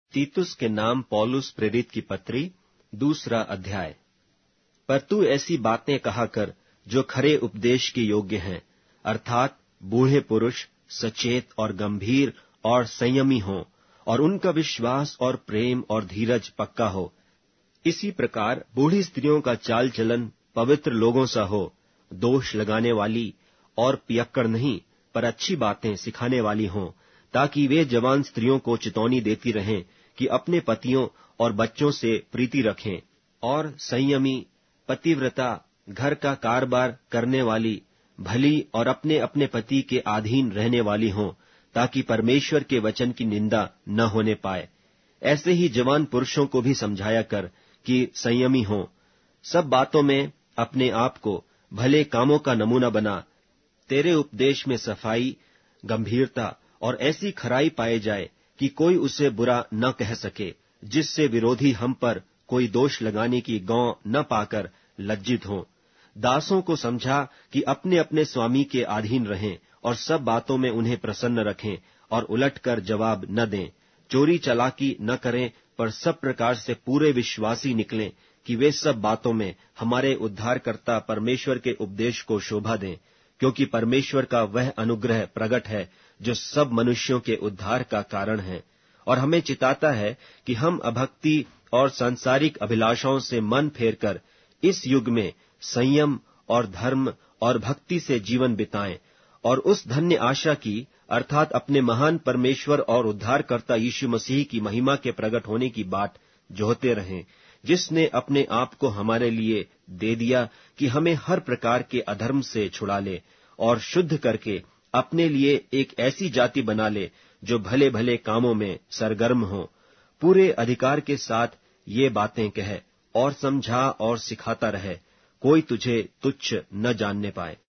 तीतुस के नाम पौलुस प्रेरित की पत्री, 2 अध्याय। पर तू ऐसी बातें कहा कर जो खरे उपदेश के योग्य हैं, अर्थात बूढ़े पुरुष सचेत और गंभीर और संयमी हों, और उनका विश्वास और प्रेम और धीरज पक्का हो। इसी प्रकार बूढ़ी स्त्रियों का चाल चलन पवित्र लोगों सा हो, दोष लगाने वाली और पियक्कड़ नहीं, पर अच्छी बातें सिखाने वाली हों, ताकि वे जवान स्त्रियों को चितौनी देती रहें कि अपने पतियों और बच्चों से प्रीति रखें, और संयमी, पतिव्रता, घर का कारोबार करने वाली, भली और अपने अपने पति के अधीन रहने वाली हों, ताकि परमेश्वर के वचन की निंदा न होने पाए। ऐसे ही जवान पुरुषों को भी समझाया कर कि संयमी हों। सब बातों में अपने आप को भले कामों का नमूना बना। तेरे उपदेश में सफाई, गंभीरता और ऐसी खराई पाए जाए कि कोई उसे बुरा न कह सके, जिससे विरोधी हम पर कोई दोष लगाने की गौ न पाकर लज्जित हों। दासों को समझा कि अपने अपने स्वामी के अधीन रहें और सब बातों में उन्हें प्रसन्न रखें और उलटकर जवाब न दें। चोरी चालाकी न करें, पर सब प्रकार से पूरे विश्वासी निकलें कि वे सब बातों में हमारे उद्धारकर्ता परमेश्वर के उपदेश को शोभा दें, क्योंकि परमेश्वर का वह अनुग्रह प्रगट है जो सब मनुष्यों के उद्धार का कारण है, और हमें चिताता है कि हम अभक्ति और सांसारिक अभिलाषाओं से मन फेरकर इस युग में संयम और धर्म और भक्ति से जीवन बिताएं, और उस धन्य आशा की, अर्थात अपने महान परमेश्वर और उद्धारकर्ता यीशु मसीह की महिमा के प्रकट होने की बाट जोहते रहें, जिसने अपने आप को हमारे लिए दे दिया कि हमें हर प्रकार के अधर्म से छुड़ा ले और शुद्ध करके अपने लिए एक ऐसी जाति बना ले जो भले भले कामों में सरगर्म हो। पूरे अधिकार के साथ ये बातें कह और समझा और सिखाता रहे, कोई तुझे तुच्छ न जानने पाए।